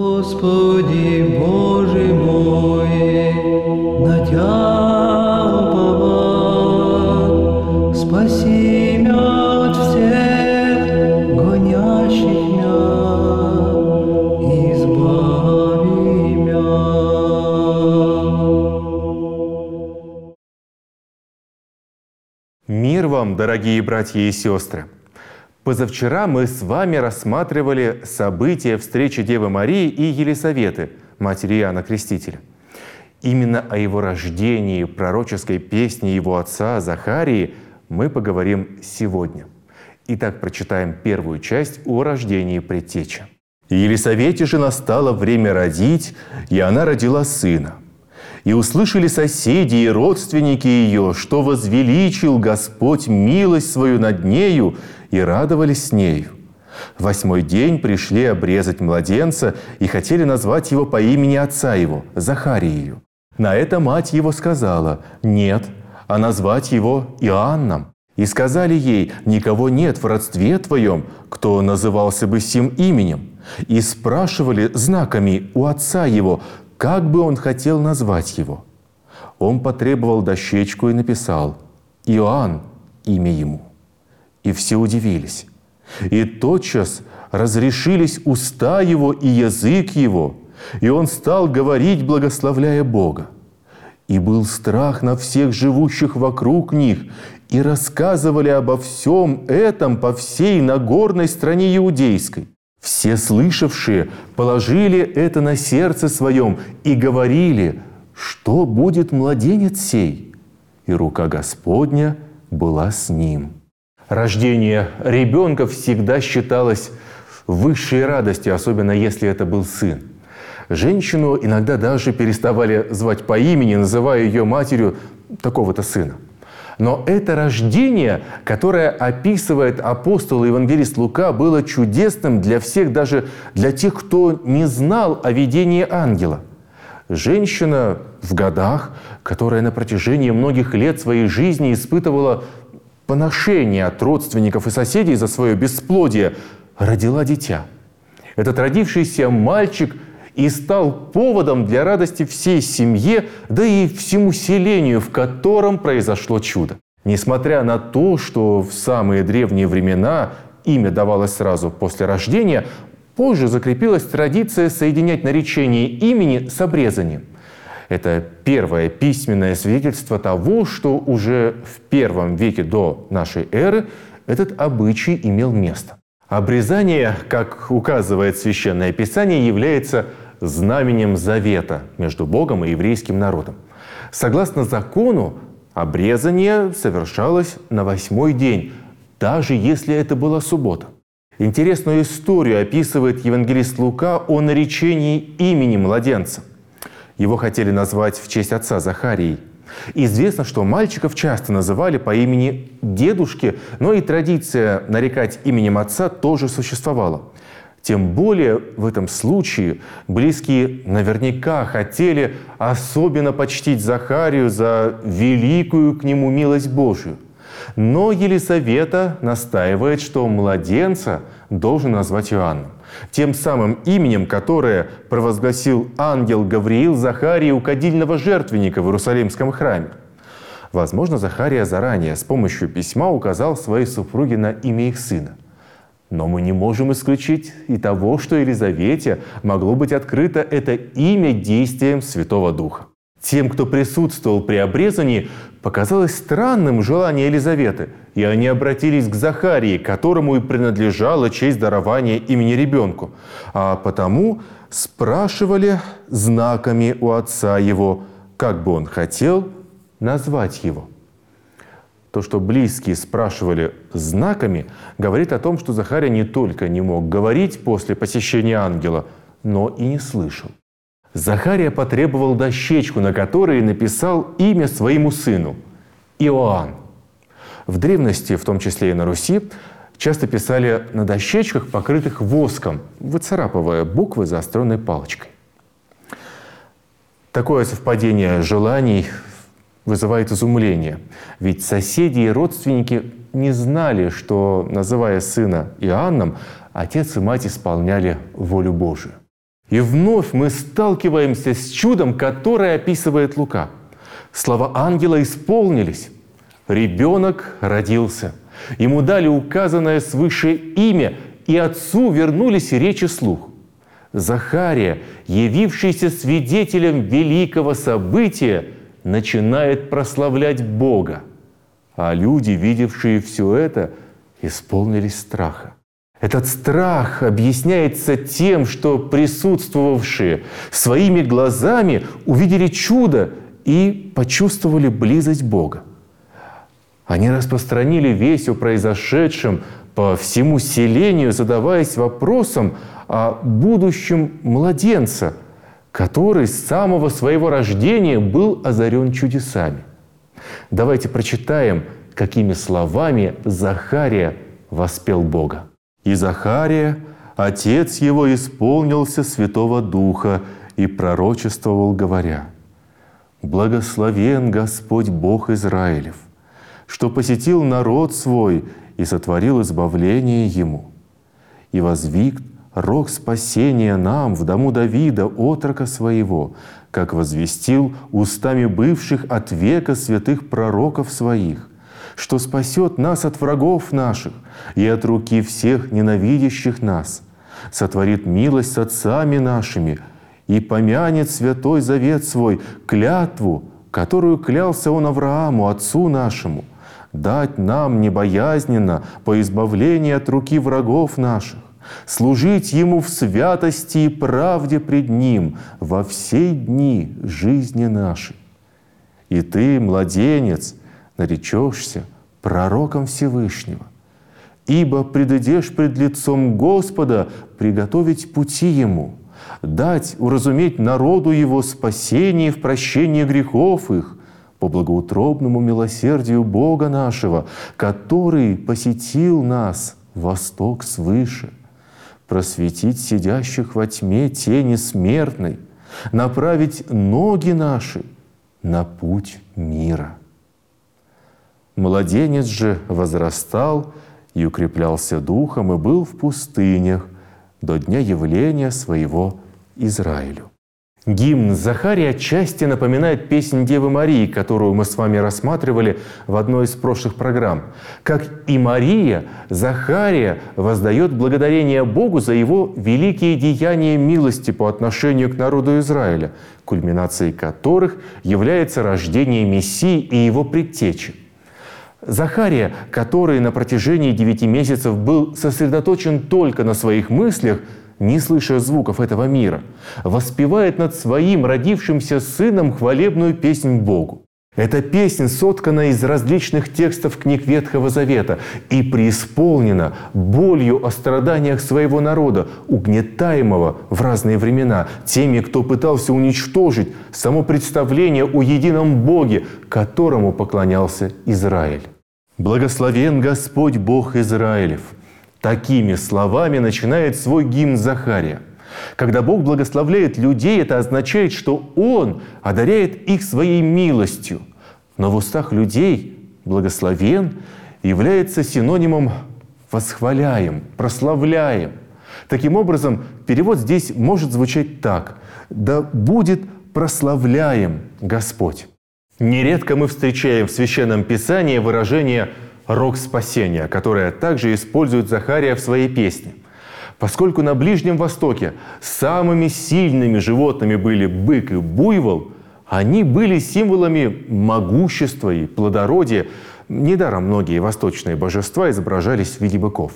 Господи Боже мой, на Тя уповать, спаси мя от всех гонящих мя, избави мя. Мир вам, дорогие братья и сестры! Позавчера мы с вами рассматривали события встречи Девы Марии и Елисаветы, матери Иоанна Крестителя. Именно о его рождении, пророческой песне его отца Захарии мы поговорим сегодня. Итак, прочитаем первую часть о рождении предтечи. «Елисавете же настало время родить, и она родила сына. И услышали соседи и родственники ее, что возвеличил Господь милость свою над нею, и радовались с нею. В 8-й день пришли обрезать младенца и хотели назвать его по имени отца его, Захарию. На это мать его сказала: «Нет, а назвать его Иоанном». И сказали ей: «Никого нет в родстве твоем, кто назывался бы сим именем». И спрашивали знаками у отца его, как бы он хотел назвать его. Он потребовал дощечку и написал: «Иоанн» имя ему. И все удивились. И тотчас разрешились уста его и язык его, и он стал говорить, благословляя Бога. И был страх на всех живущих вокруг них, и рассказывали обо всем этом по всей Нагорной стране иудейской. Все слышавшие положили это на сердце своем и говорили: что будет младенец сей? И рука Господня была с ним. Рождение ребенка всегда считалось высшей радостью, особенно если это был сын. Женщину иногда даже переставали звать по имени, называя ее матерью такого-то сына. Но это рождение, которое описывает апостол и евангелист Лука, было чудесным для всех, даже для тех, кто не знал о видении ангела. Женщина в годах, которая на протяжении многих лет своей жизни испытывала поношение от родственников и соседей за свое бесплодие, родила дитя. Этот родившийся мальчик и стал поводом для радости всей семье, да и всему селению, в котором произошло чудо. Несмотря на то, что в самые древние времена имя давалось сразу после рождения, позже закрепилась традиция соединять наречение имени с обрезанием. Это первое письменное свидетельство того, что уже в I веке до нашей эры этот обычай имел место. Обрезание, как указывает Священное Писание, является знаменем завета между Богом и еврейским народом. Согласно закону, обрезание совершалось на 8-й день, даже если это была суббота. Интересную историю описывает евангелист Лука о наречении имени младенца. Его хотели назвать в честь отца Захарии. Известно, что мальчиков часто называли по имени дедушки, но и традиция нарекать именем отца тоже существовала. Тем более в этом случае близкие наверняка хотели особенно почтить Захарию за великую к нему милость Божию. Но Елисавета настаивает, что младенца должен назвать Иоанном, тем самым именем, которое провозгласил ангел Гавриил Захарии у кадильного жертвенника в Иерусалимском храме. Возможно, Захария заранее с помощью письма указал своей супруге на имя их сына. Но мы не можем исключить и того, что Елизавете могло быть открыто это имя действием Святого Духа. Тем, кто присутствовал при обрезании, показалось странным желание Елизаветы, и они обратились к Захарии, которому и принадлежала честь дарования имени ребенку, а потому спрашивали знаками у отца его, как бы он хотел назвать его. То, что близкие спрашивали знаками, говорит о том, что Захария не только не мог говорить после посещения ангела, но и не слышал. Захария потребовал дощечку, на которой написал имя своему сыну – Иоанн. В древности, в том числе и на Руси, часто писали на дощечках, покрытых воском, выцарапывая буквы заостренной палочкой. Такое совпадение желаний вызывает изумление, ведь соседи и родственники не знали, что, называя сына Иоанном, отец и мать исполняли волю Божию. И вновь мы сталкиваемся с чудом, которое описывает Лука. Слова ангела исполнились. Ребенок родился. Ему дали указанное свыше имя, и отцу вернулись речь и слух. Захария, явившийся свидетелем великого события, начинает прославлять Бога. А люди, видевшие все это, исполнились страха. Этот страх объясняется тем, что присутствовавшие своими глазами увидели чудо и почувствовали близость Бога. Они распространили весть о произошедшем по всему селению, задаваясь вопросом о будущем младенца, который с самого своего рождения был озарен чудесами. Давайте прочитаем, какими словами Захария воспел Бога. «И Захария, отец его, исполнился Святого Духа и пророчествовал, говоря: Благословен Господь Бог Израилев, что посетил народ свой и сотворил избавление ему, и возвиг рог спасения нам в дому Давида, отрока своего, как возвестил устами бывших от века святых пророков своих, что спасет нас от врагов наших и от руки всех ненавидящих нас, сотворит милость с отцами нашими и помянет святой завет свой, клятву, которую клялся он Аврааму, отцу нашему, дать нам небоязненно по избавлению от руки врагов наших, служить Ему в святости и правде пред Ним во все дни жизни нашей. И ты, младенец, наречешься пророком Всевышнего, ибо предыдешь пред лицом Господа приготовить пути Ему, дать уразуметь народу Его спасение в прощении грехов их, по благоутробному милосердию Бога нашего, который посетил нас восток свыше, просветить сидящих во тьме тени смертной, направить ноги наши на путь мира. Младенец же возрастал и укреплялся духом и был в пустынях до дня явления своего Израилю». Гимн Захарии отчасти напоминает песнь Девы Марии, которую мы с вами рассматривали в одной из прошлых программ. Как и Мария, Захария воздает благодарение Богу за Его великие деяния милости по отношению к народу Израиля, кульминацией которых является рождение Мессии и Его предтечи. Захария, который на протяжении 9 месяцев был сосредоточен только на своих мыслях, не слыша звуков этого мира, воспевает над своим родившимся сыном хвалебную песнь Богу. Эта песнь соткана из различных текстов книг Ветхого Завета и преисполнена болью о страданиях своего народа, угнетаемого в разные времена теми, кто пытался уничтожить само представление о едином Боге, которому поклонялся Израиль. «Благословен Господь Бог Израилев». Такими словами начинает свой гимн Захария. Когда Бог благословляет людей, это означает, что Он одаряет их своей милостью. Но в устах людей «благословен» является синонимом «восхваляем», «прославляем». Таким образом, перевод здесь может звучать так: «Да будет прославляем Господь». Нередко мы встречаем в Священном Писании выражение «рог спасения», которое также использует Захария в своей песне. Поскольку на Ближнем Востоке самыми сильными животными были бык и буйвол, они были символами могущества и плодородия. Недаром многие восточные божества изображались в виде быков.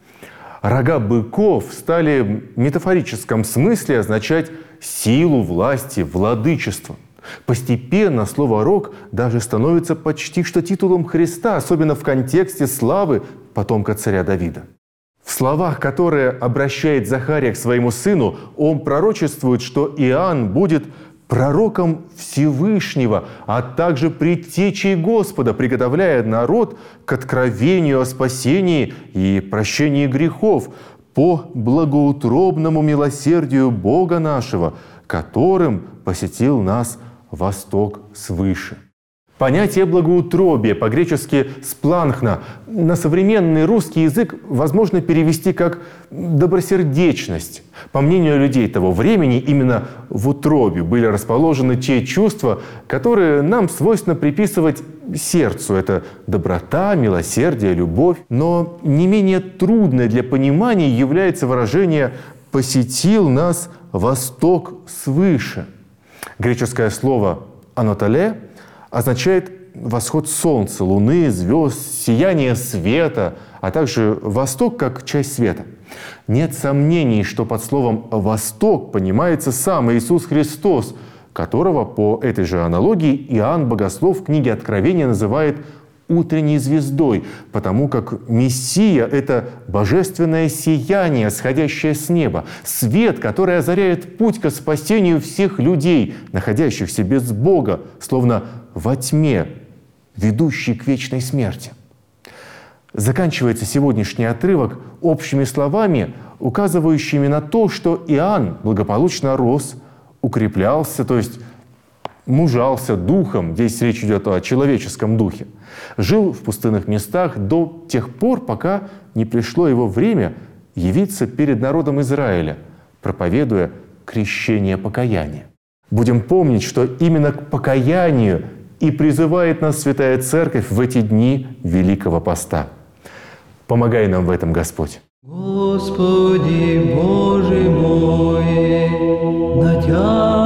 Рога быков стали в метафорическом смысле означать силу, власть, владычество. Постепенно слово «рог» даже становится почти что титулом Христа, особенно в контексте славы потомка царя Давида. В словах, которые обращает Захария к своему сыну, он пророчествует, что Иоанн будет пророком Всевышнего, а также предтечей Господа, приготовляя народ к откровению о спасении и прощении грехов по благоутробному милосердию Бога нашего, которым посетил нас восток свыше. Понятие благоутробия, по-гречески «спланхна», на современный русский язык возможно перевести как «добросердечность». По мнению людей того времени, именно в утробе были расположены те чувства, которые нам свойственно приписывать сердцу. Это доброта, милосердие, любовь. Но не менее трудное для понимания является выражение «посетил нас Восток свыше». Греческое слово «анатоле» означает восход солнца, луны, звезд, сияние света, а также восток как часть света. Нет сомнений, что под словом «восток» понимается сам Иисус Христос, которого по этой же аналогии Иоанн Богослов в книге Откровения называет утренней звездой, потому как Мессия – это божественное сияние, сходящее с неба, свет, который озаряет путь к спасению всех людей, находящихся без Бога, словно во тьме, ведущей к вечной смерти. Заканчивается сегодняшний отрывок общими словами, указывающими на то, что Иоанн благополучно рос, укреплялся, то есть мужался духом, здесь речь идет о человеческом духе, жил в пустынных местах до тех пор, пока не пришло его время явиться перед народом Израиля, проповедуя крещение покаяния. Будем помнить, что именно к покаянию и призывает нас Святая Церковь в эти дни Великого Поста. Помогай нам в этом, Господь. Господи Боже мой, на Тя